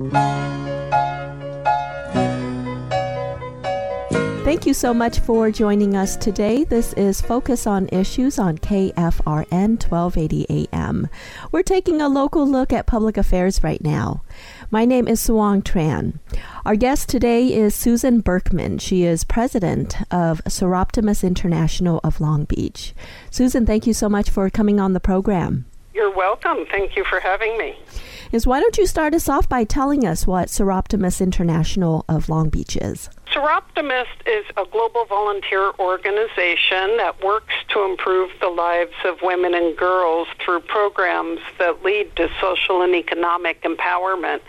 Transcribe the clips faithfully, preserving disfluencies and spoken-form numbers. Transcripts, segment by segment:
Thank you so much for joining us today. This is Focus on Issues on K F R N twelve eighty A M. We're taking a local look at public affairs right now. My name is Suong Tran. Our guest today is Susan Berkman. She is president of Soroptimist International of Long Beach. Susan, thank you so much for coming on the program. You're welcome. Thank you for having me. Is why don't you start us off by telling us what Soroptimist International of Long Beach is? Soroptimist is a global volunteer organization that works to improve the lives of women and girls through programs that lead to social and economic empowerment.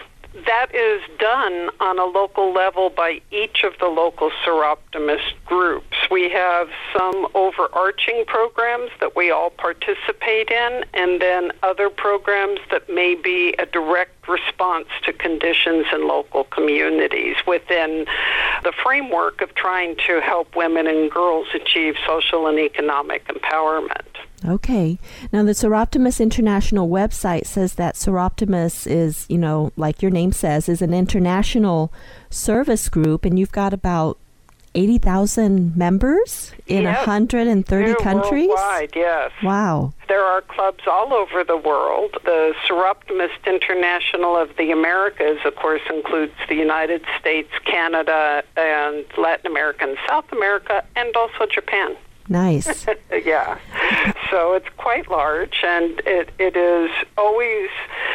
That is done on a local level by each of the local Soroptimist groups. We have some overarching programs that we all participate in, and then other programs that may be a direct response to conditions in local communities within the framework of trying to help women and girls achieve social and economic empowerment. Okay. Now, the Soroptimist International website says that Soroptimist is, you know, like your name says, is an international service group, and you've got about eighty thousand members in yes. one hundred thirty You're countries? Worldwide, yes. Wow. There are clubs all over the world. The Soroptimist International of the Americas, of course, includes the United States, Canada, and Latin America and South America, and also Japan. Nice. Yeah. So it's quite large, and it, it is always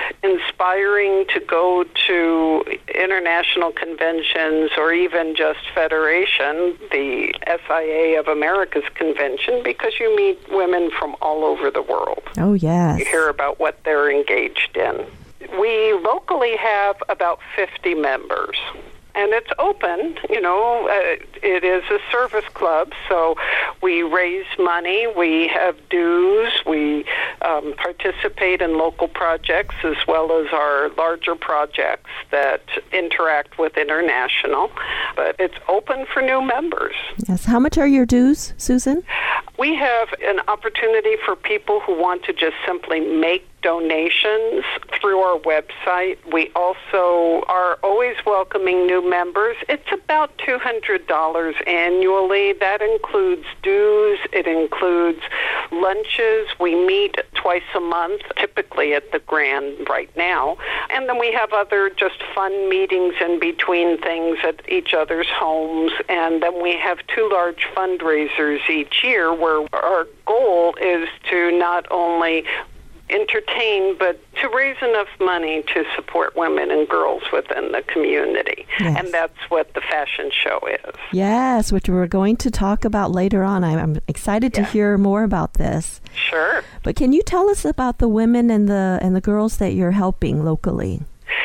inspiring to go to international conventions or even just Federation, the S I A of America's convention, because you meet women from all over the world. Oh, yes. You hear about what they're engaged in. We locally have about fifty members. And it's open, you know, uh, it is a service club, so we raise money, we have dues, we um, participate in local projects as well as our larger projects that interact with international, but it's open for new members. Yes. How much are your dues, Susan? We have an opportunity for people who want to just simply make donations through our website. We also are always welcoming new members. It's about two hundred dollars annually. That includes dues. It includes lunches. We meet twice a month, typically at the Grand right now. And then we have other just fun meetings in between things at each other's homes. And then we have two large fundraisers each year where our goal is to not only entertain, but to raise enough money to support women and girls within the community. Yes. And that's what the fashion show is. Yes, which we're going to talk about later on. I'm excited to yeah. hear more about this. Sure. But can you tell us about the women and the and the girls that you're helping locally?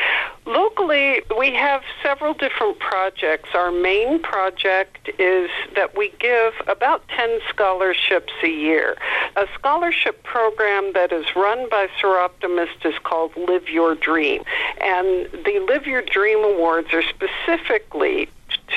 Locally, we have several different projects. Our main project is that we give about ten scholarships a year. A scholarship program that is run by Soroptimist is called Live Your Dream. And the Live Your Dream Awards are specifically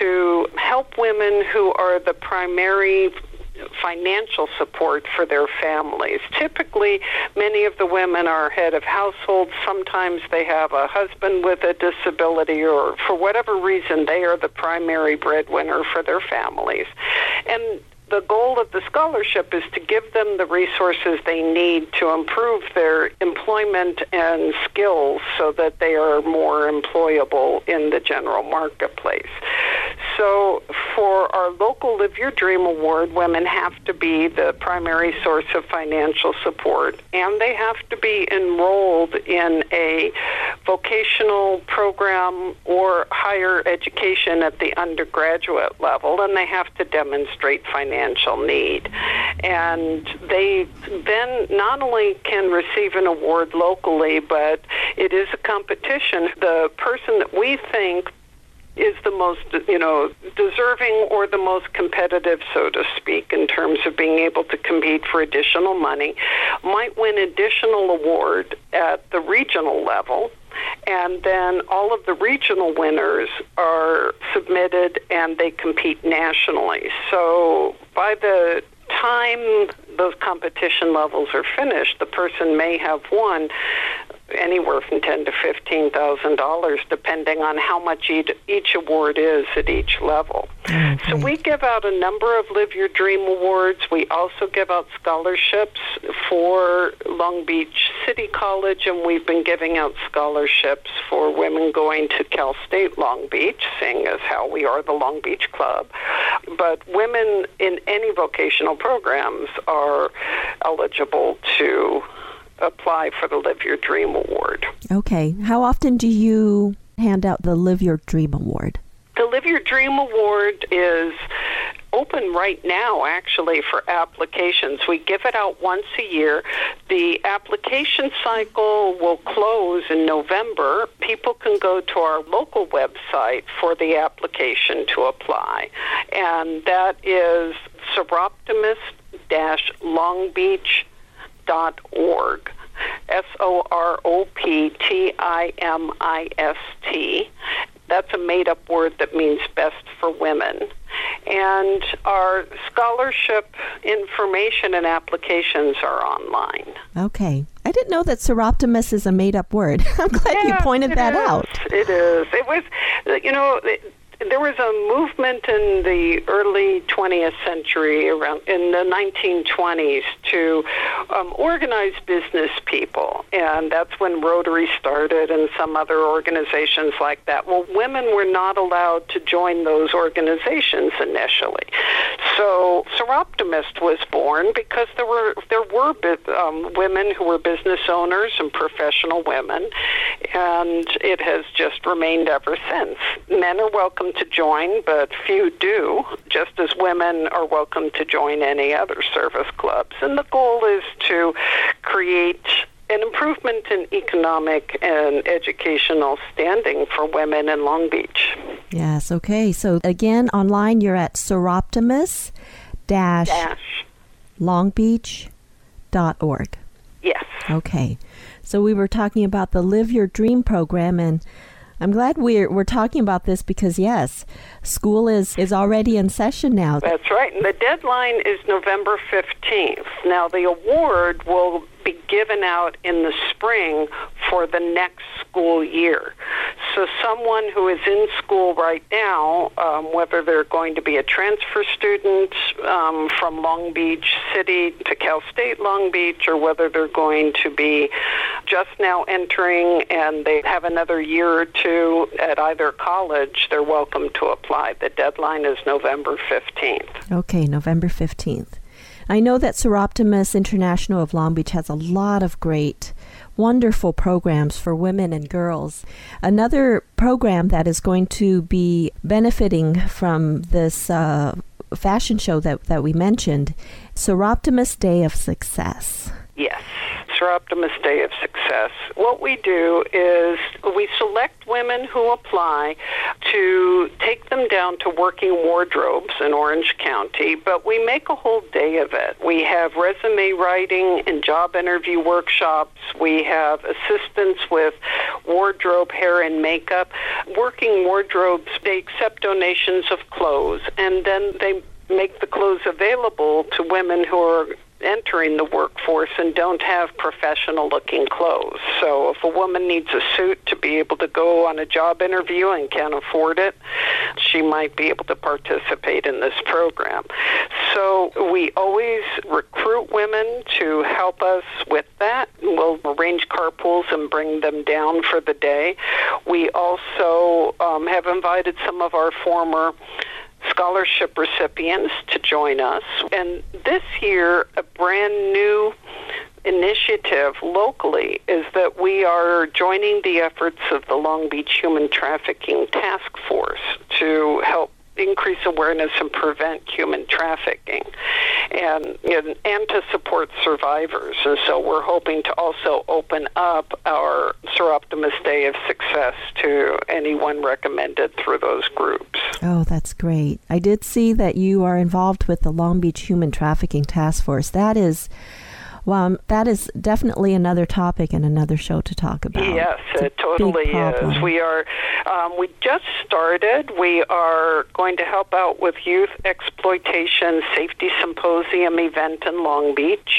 to help women who are the primary financial support for their families. Typically, many of the women are head of households. Sometimes they have a husband with a disability, or for whatever reason, they are the primary breadwinner for their families. And the goal of the scholarship is to give them the resources they need to improve their employment and skills so that they are more employable in the general marketplace. So for our local Live Your Dream Award, women have to be the primary source of financial support, and they have to be enrolled in a vocational program or higher education at the undergraduate level, and they have to demonstrate financial need. And they then not only can receive an award locally, but it is a competition. The person that we think is the most, you know, deserving or the most competitive, so to speak, in terms of being able to compete for additional money, might win additional award at the regional level. And then all of the regional winners are submitted and they compete nationally. So by the time those competition levels are finished, the person may have won anywhere from ten to fifteen thousand dollars, depending on how much each, each award is at each level. Okay. So we give out a number of Live Your Dream awards. We also give out scholarships for Long Beach City College, and we've been giving out scholarships for women going to Cal State Long Beach, seeing as how we are the Long Beach Club. But women in any vocational programs are eligible to apply for the Live Your Dream Award. Okay. How often do you hand out the Live Your Dream Award? The Live Your Dream Award is open right now, actually, for applications. We give it out once a year. The application cycle will close in November. People can go to our local website for the application to apply, and that is soroptimist dash long beach dot org. S O R O P T I M I S T. That's a made-up word that means best for women. And our scholarship information and applications are online. Okay. I didn't know that Soroptimist is a made-up word. I'm glad yeah, you pointed that is. out. It is. It was, you know... It, There was a movement in the early twentieth century, around in the nineteen twenties, to um, organize business people, and that's when Rotary started and some other organizations like that. Well, women were not allowed to join those organizations initially, so Soroptimist was born because there were there were um, women who were business owners and professional women, and it has just remained ever since. Men are welcome to join, but few do, just as women are welcome to join any other service clubs. And the goal is to create an improvement in economic and educational standing for women in Long Beach. Yes, okay. So again, online you're at soroptimist dash long beach dot org. Yes. Okay. So we were talking about the Live Your Dream program, and I'm glad we're we're talking about this because, yes, school is, is already in session now. That's right. And the deadline is November fifteenth. Now, the award will be given out in the spring for the next school year. So someone who is in school right now, um, whether they're going to be a transfer student um, from Long Beach City to Cal State Long Beach, or whether they're going to be just now entering and they have another year or two at either college, they're welcome to apply. The deadline is November fifteenth. Okay, November fifteenth. I know that Soroptimist International of Long Beach has a lot of great, wonderful programs for women and girls. Another program that is going to be benefiting from this uh, fashion show that, that we mentioned, Soroptimist Day of Success. Yes, Soroptimist Day of Success. What we do is we select women who apply to take them down to working wardrobes in Orange County, but we make a whole day of it. We have resume writing and job interview workshops. We have assistance with wardrobe, hair, and makeup. Working wardrobes, they accept donations of clothes, and then they make the clothes available to women who are entering the workforce and don't have professional-looking clothes. So if a woman needs a suit to be able to go on a job interview and can't afford it, she might be able to participate in this program. So we always recruit women to help us with that. We'll arrange carpools and bring them down for the day. We also um, have invited some of our former scholarship recipients to join us. And this year, a brand new initiative locally is that we are joining the efforts of the Long Beach Human Trafficking Task Force to help increase awareness and prevent human trafficking, and, and and to support survivors. And so we're hoping to also open up our Soroptimist Day of Success to anyone recommended through those groups. Oh, that's great. I did see that you are involved with the Long Beach Human Trafficking Task Force. That is... Well, that is definitely another topic and another show to talk about. Yes, it totally is. We are, um, we just started. We are going to help out with Youth Exploitation Safety Symposium event in Long Beach,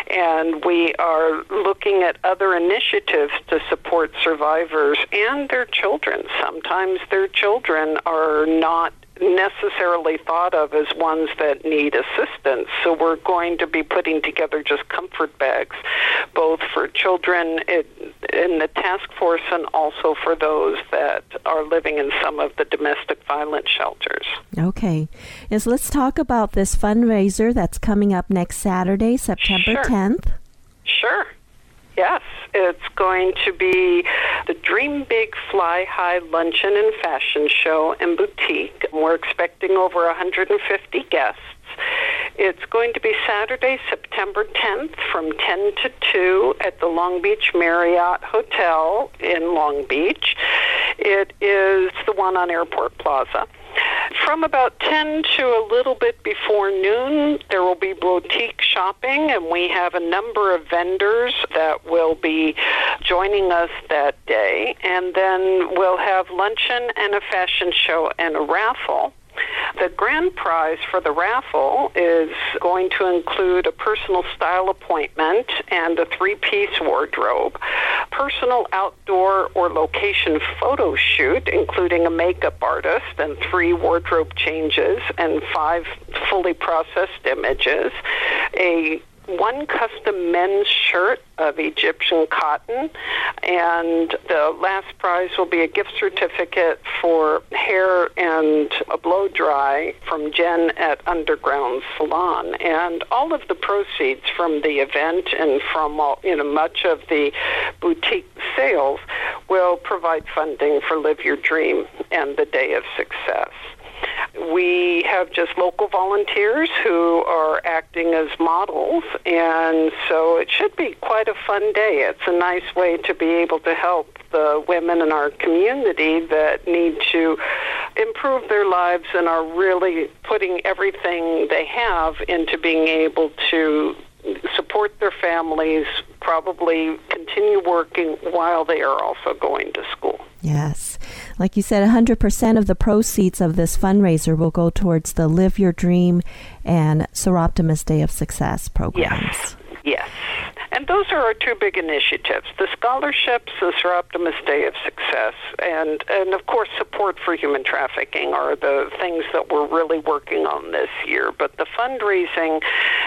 And we are looking at other initiatives to support survivors and their children. Sometimes their children are not necessarily thought of as ones that need assistance. So we're going to be putting together just comfort bags, both for children in the task force and also for those that are living in some of the domestic violence shelters. Okay. Yes, let's talk about this fundraiser that's coming up next Saturday, September Sure. tenth. Sure. Yes, it's going to be the Dream Big Fly High Luncheon and Fashion Show and Boutique. We're expecting over one hundred fifty guests. It's going to be Saturday, September tenth from ten to two at the Long Beach Marriott Hotel in Long Beach. It is the one on Airport Plaza. From about ten to a little bit before noon, there will be boutique shopping, and we have a number of vendors that will be joining us that day. And then we'll have luncheon and a fashion show and a raffle. The grand prize for the raffle is going to include a personal style appointment and a three-piece wardrobe, personal outdoor or location photo shoot, including a makeup artist and three wardrobe changes and five fully processed images, a one custom men's shirt of Egyptian cotton, and the last prize will be a gift certificate for hair and a blow dry from Jen at Underground Salon. And all of the proceeds from the event and from all, you know, much of the boutique sales will provide funding for Live Your Dream and the Day of Success. We have just local volunteers who are acting as models, and so it should be quite a fun day. It's a nice way to be able to help the women in our community that need to improve their lives and are really putting everything they have into being able to support their families, probably continue working while they are also going to school. Yes. Like you said, one hundred percent of the proceeds of this fundraiser will go towards the Live Your Dream and Soroptimist Day of Success programs. Yes. Yes. And those are our two big initiatives, the scholarships, the Soroptimist Day of Success, and, and of course support for human trafficking are the things that we're really working on this year. But the fundraising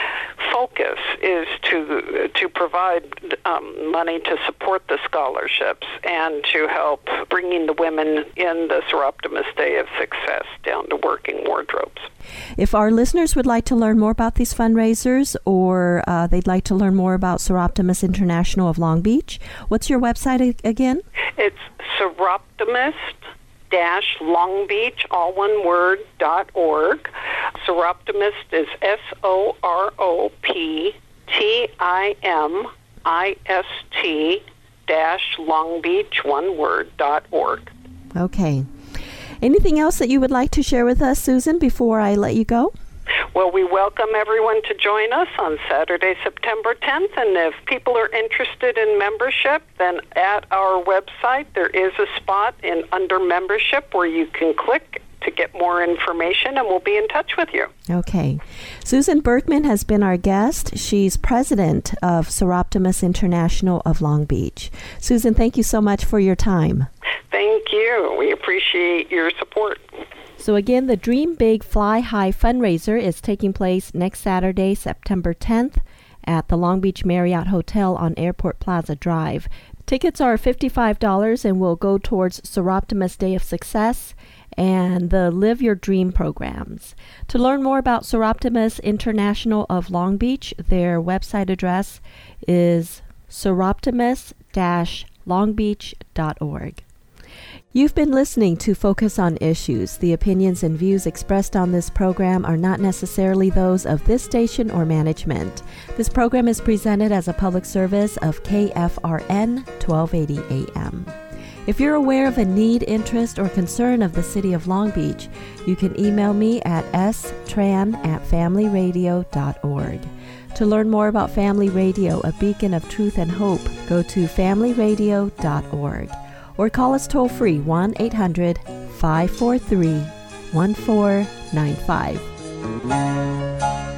focus is to to provide um, money to support the scholarships and to help bringing the women in the Soroptimist Day of Success down to working wardrobes. If our listeners would like to learn more about these fundraisers, or uh, they'd like to learn more about Soroptimist International of Long Beach, what's your website a- again? It's Soroptimist dash Long Beach, all one word, dot org. Soroptimist is S O R O P T I M I S T dash Long Beach, one word, dot org. Okay. Anything else that you would like to share with us, Susan, before I let you go? Well, we welcome everyone to join us on Saturday, September tenth, and if people are interested in membership, then at our website there is a spot in under membership where you can click to get more information, and we'll be in touch with you. Okay. Susan Berkman has been our guest. She's president of Soroptimist International of Long Beach. Susan, thank you so much for your time. Thank you. We appreciate your support. So again, the Dream Big Fly High fundraiser is taking place next Saturday, September tenth at the Long Beach Marriott Hotel on Airport Plaza Drive. Tickets are fifty-five dollars and will go towards Soroptimist Day of Success and the Live Your Dream programs. To learn more about Soroptimist International of Long Beach, their website address is soroptimist dash long beach dot org. You've been listening to Focus on Issues. The opinions and views expressed on this program are not necessarily those of this station or management. This program is presented as a public service of K F R N twelve eighty A M. If you're aware of a need, interest, or concern of the City of Long Beach, you can email me at s tran at family radio dot org. To learn more about Family Radio, a beacon of truth and hope, go to family radio dot org. Or call us toll-free one eight hundred five four three one four nine five.